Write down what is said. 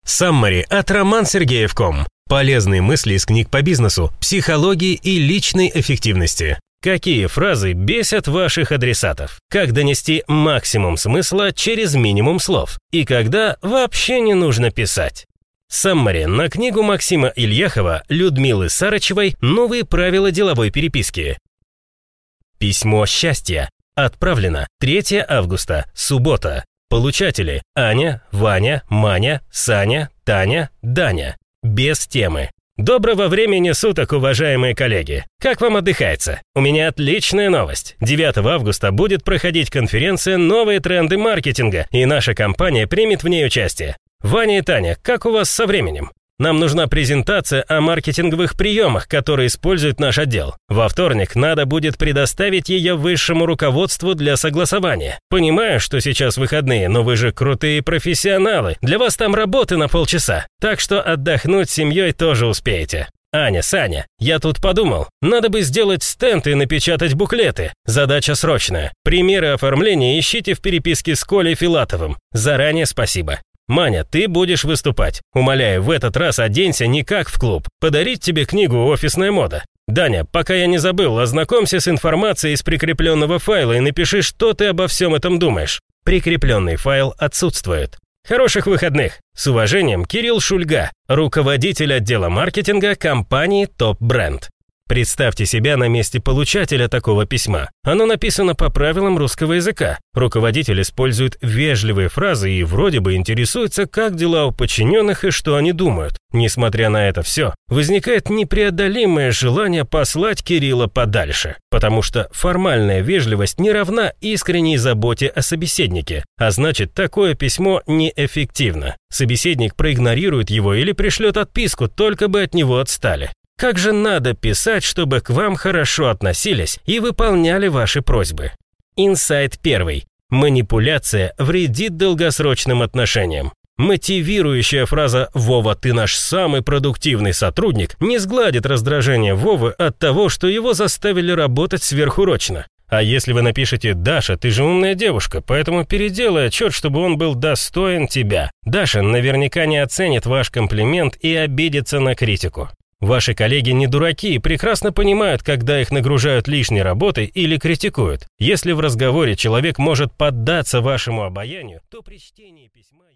Саммари от romanssergeev.com. Полезные мысли из книг по бизнесу, психологии и личной эффективности. Какие фразы бесят ваших адресатов? Как донести максимум смысла через минимум слов? И когда вообще не нужно писать? Саммари на книгу Максима Ильяхова, Людмилы Сарычевой «Новые правила деловой переписки». Письмо счастья. Отправлено 3 августа, суббота. Получатели: Аня, Ваня, Маня, Саня, Таня, Даня. Без темы. Доброго времени суток, уважаемые коллеги! Как вам отдыхается? У меня отличная новость. 9 августа будет проходить конференция «Новые тренды маркетинга», и наша компания примет в ней участие. Ваня и Таня, как у вас со временем? Нам нужна презентация о маркетинговых приемах, которые использует наш отдел. Во вторник надо будет предоставить ее высшему руководству для согласования. Понимаю, что сейчас выходные, но вы же крутые профессионалы. Для вас там работы на полчаса, так что отдохнуть с семьей тоже успеете. Аня, Саня, я тут подумал, надо бы сделать стенд и напечатать буклеты. Задача срочная. Примеры оформления ищите в переписке с Колей Филатовым. Заранее спасибо. Маня, ты будешь выступать. Умоляю, в этот раз оденься не как в клуб. Подарить тебе книгу «Офисная мода». Даня, пока я не забыл, ознакомься с информацией из прикрепленного файла и напиши, что ты обо всем этом думаешь. Прикрепленный файл отсутствует. Хороших выходных! С уважением, Кирилл Шульга, руководитель отдела маркетинга компании Top Brand. Представьте себя на месте получателя такого письма. Оно написано по правилам русского языка. Руководитель использует вежливые фразы и вроде бы интересуется, как дела у подчиненных и что они думают. Несмотря на это все, возникает непреодолимое желание послать Кирилла подальше, потому что формальная вежливость не равна искренней заботе о собеседнике, а значит, такое письмо неэффективно. Собеседник проигнорирует его или пришлет отписку, только бы от него отстали. Как же надо писать, чтобы к вам хорошо относились и выполняли ваши просьбы? Инсайт 1. Манипуляция вредит долгосрочным отношениям. Мотивирующая фраза «Вова, ты наш самый продуктивный сотрудник» не сгладит раздражение Вовы от того, что его заставили работать сверхурочно. А если вы напишете «Даша, ты же умная девушка, поэтому переделай отчет, чтобы он был достоин тебя», Даша наверняка не оценит ваш комплимент и обидится на критику. Ваши коллеги не дураки и прекрасно понимают, когда их нагружают лишней работой или критикуют. Если в разговоре человек может поддаться вашему обаянию, то при чтении письма...